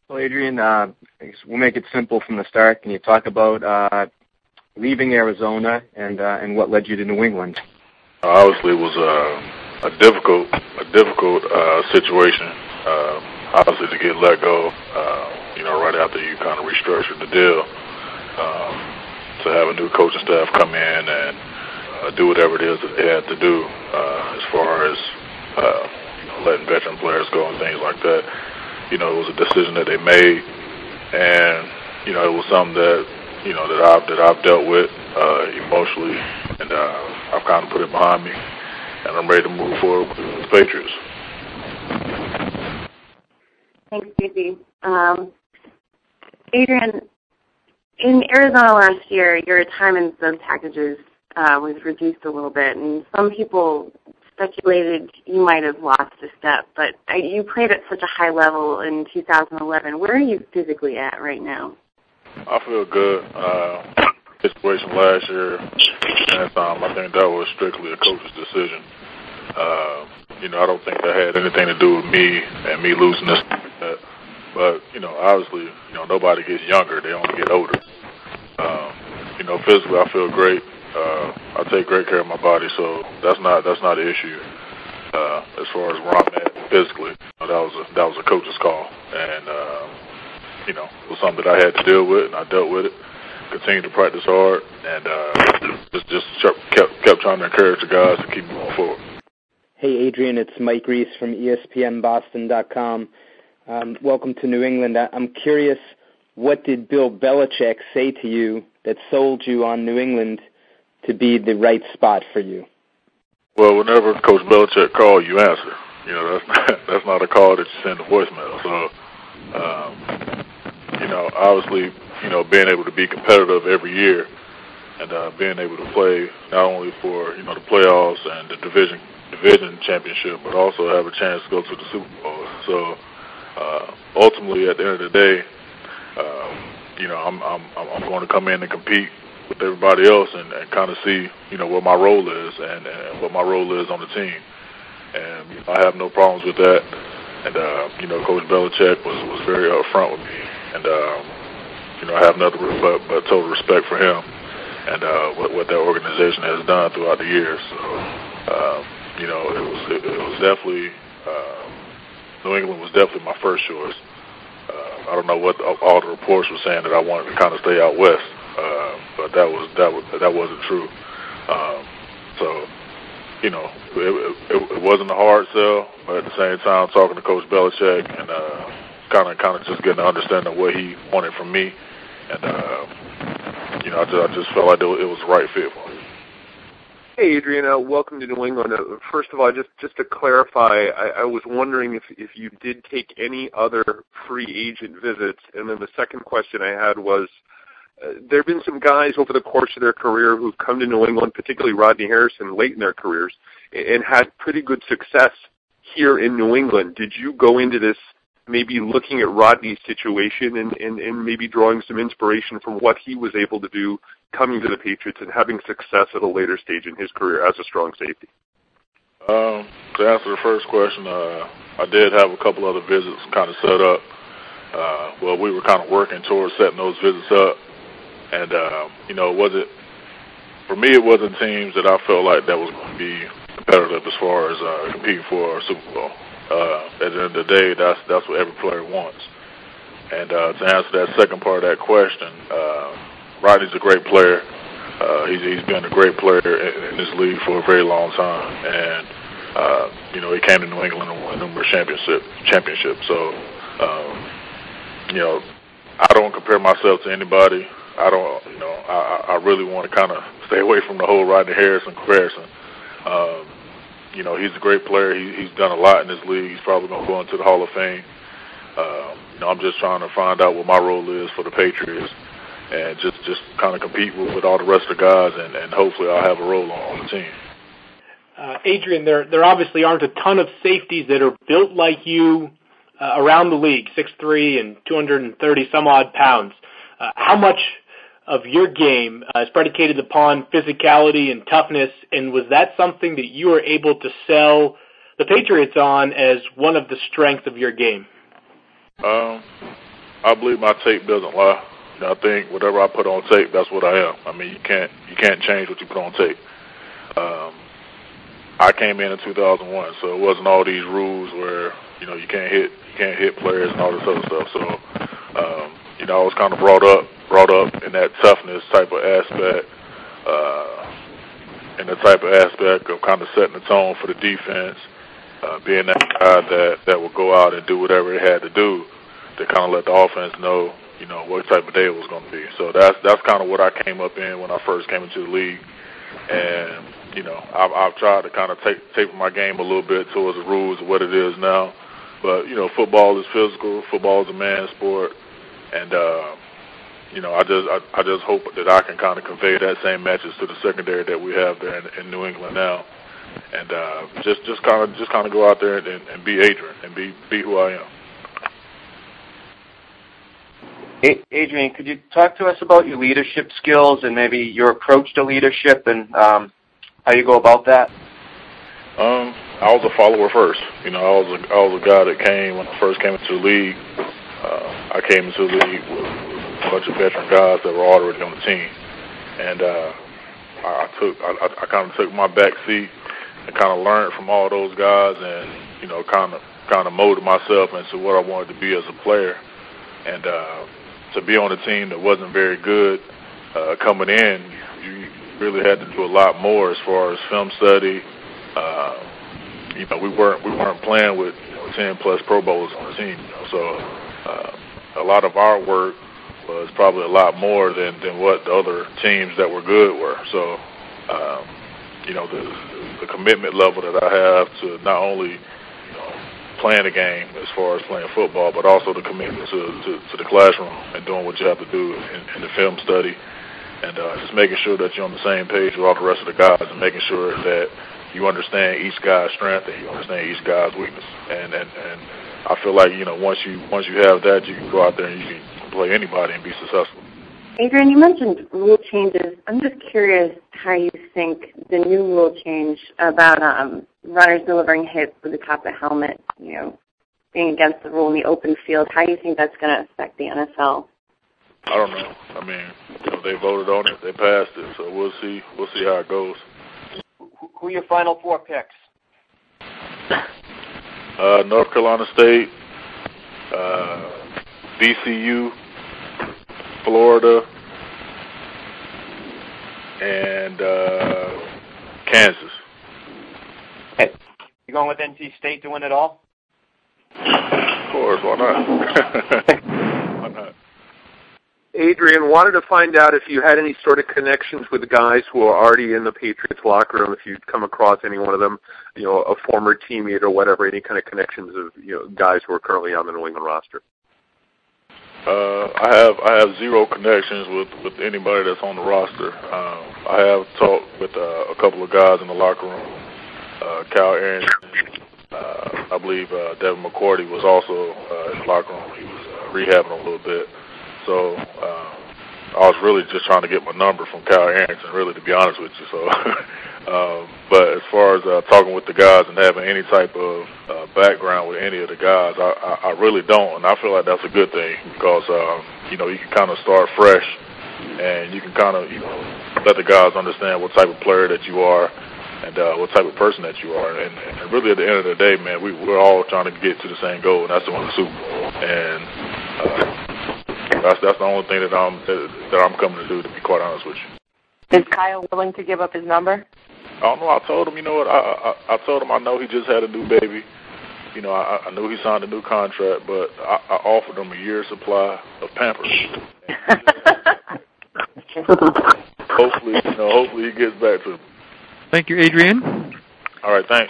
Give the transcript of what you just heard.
Well, Adrian, I guess we'll make it simple from the start. Can you talk about leaving Arizona and what led you to New England? Obviously, it was a difficult situation. Obviously, to get let go, right after you kind of restructured the deal, to have a new coaching staff come in and do whatever it is that they had to do as far as letting veteran players go and things like that. It was a decision that they made, and it was something that that I've dealt with emotionally, and I've kind of put it behind me, and I'm ready to move forward with the Patriots. Thanks, Stacey. Adrian, in Arizona last year, your retirement sub packages was reduced a little bit, and some people speculated you might have lost a step, but you played at such a high level in 2011. Where are you physically at right now? I feel good. Situation last year, and I think that was strictly a coach's decision. I don't think that had anything to do with me and me losing this. But obviously, nobody gets younger; they only get older. Physically, I feel great. I take great care of my body, so that's not an issue. As far as where I'm at physically, that was a coach's call, and it was something that I had to deal with, and I dealt with it. Continued to practice hard, and just kept trying to encourage the guys to keep moving forward. Hey, Adrian, it's Mike Reese from ESPNBoston.com. Welcome to New England. I'm curious, what did Bill Belichick say to you that sold you on New England to be the right spot for you? Well, whenever Coach Belichick calls, you answer. That's not a call that you send a voicemail. So, obviously, being able to be competitive every year and being able to play not only for the playoffs and the division championship, but also have a chance to go to the Super Bowl. So, ultimately, at the end of the day, I'm going to come in and compete with everybody else and kind of see what my role is and what my role is on the team. And I have no problems with that. And Coach Belichick was very upfront with me, and I have nothing but total respect for him and what that organization has done throughout the years. So it was definitely New England was definitely my first choice. I don't know what all the reports were saying that I wanted to kind of stay out west, but that wasn't true. So it wasn't a hard sell, but at the same time, talking to Coach Belichick and kind of just getting an understanding of what he wanted from me, and I just felt like it was the right fit for me. Hey, Adrian, welcome to New England. First of all, just to clarify, I was wondering if you did take any other free agent visits, and then the second question I had was, there have been some guys over the course of their career who've come to New England, particularly Rodney Harrison, late in their careers, and had pretty good success here in New England. Did you go into this maybe looking at Rodney's situation and maybe drawing some inspiration from what he was able to do coming to the Patriots and having success at a later stage in his career as a strong safety? To answer the first question, I did have a couple other visits kind of set up. We were kind of working towards setting those visits up. And, for me, it wasn't teams that I felt like that was going to be competitive as far as competing for a Super Bowl. At the end of the day, that's what every player wants. And to answer that second part of that question, Rodney's a great player. He's been a great player in this league for a very long time. And, he came to New England and won numerous championships. So, I don't compare myself to anybody. I really want to kind of stay away from the whole Rodney Harrison comparison. He's a great player. He's done a lot in this league. He's probably going to go into the Hall of Fame. I'm just trying to find out what my role is for the Patriots and just kind of compete with all the rest of the guys, and hopefully I'll have a role on the team. Adrian, there obviously aren't a ton of safeties that are built like you around the league, 6'3" and 230-some-odd pounds. How much of your game is predicated upon physicality and toughness, and was that something that you were able to sell the Patriots on as one of the strengths of your game? I believe my tape doesn't lie. I think whatever I put on tape, that's what I am. I mean, you can't change what you put on tape. I came in 2001, so it wasn't all these rules where you can't hit players and all this other stuff. So I was kind of brought up in that toughness type of aspect, and the type of aspect of kind of setting the tone for the defense, being that guy that would go out and do whatever it had to do to kind of let the offense know what type of day it was going to be. So that's kind of what I came up in when I first came into the league. And, I've tried to kind of taper my game a little bit towards the rules of what it is now. But, football is physical. Football is a man's sport. And, I just hope that I can kind of convey that same message to the secondary that we have there in New England now. And just kind of go out there and be Adrian and be who I am. Adrian, could you talk to us about your leadership skills and maybe your approach to leadership and how you go about that? I was a follower first. I was a guy that came when I first came into the league. I came into the league with a bunch of veteran guys that were already on the team, and I kind of took my back seat and kind of learned from all those guys, and kind of molded myself into what I wanted to be as a player, and to be on a team that wasn't very good coming in, you really had to do a lot more as far as film study. We weren't playing with 10 plus Pro Bowlers on the team, so a lot of our work was probably a lot more than what the other teams that were good were. So the commitment level that I have to not only playing the game as far as playing football, but also the commitment to the classroom and doing what you have to do in the film study, and just making sure that you're on the same page with all the rest of the guys, and making sure that you understand each guy's strength and you understand each guy's weakness. And I feel like once you have that, you can go out there and you can play anybody and be successful. Adrian, you mentioned rule changes. I'm just curious how you think the new rule change about runners delivering hits with the top of the helmet, being against the rule in the open field, how do you think that's going to affect the NFL? I don't know. I mean, they voted on it, they passed it, so we'll see how it goes. Who are your final four picks? North Carolina State, VCU, Florida, and Kansas. Hey, you going with NC State to win it all? Of course, why not? Why not? Adrian, wanted to find out if you had any sort of connections with the guys who are already in the Patriots locker room, if you'd come across any one of them, a former teammate or whatever, any kind of connections of guys who are currently on the New England roster. I have zero connections with anybody that's on the roster. I have talked with a couple of guys in the locker room. Kyle Arrington, I believe Devin McCourty was also in the locker room. He was rehabbing a little bit. So I was really just trying to get my number from Kyle Arrington, really, to be honest with you. So, but as far as talking with the guys and having any type of background with any of the guys, I really don't, and I feel like that's a good thing because you can kind of start fresh, and you can kind of let the guys understand what type of player that you are and what type of person that you are, and really at the end of the day, man, we're all trying to get to the same goal, and that's to win the Super Bowl, and that's the only thing that I'm coming to do, to be quite honest with you. Is Kyle willing to give up his number? I don't know. I told him, I told him I know he just had a new baby. I knew he signed a new contract, but I offered him a year's supply of Pampers. Hopefully he gets back to me. Thank you, Adrian. All right, thanks.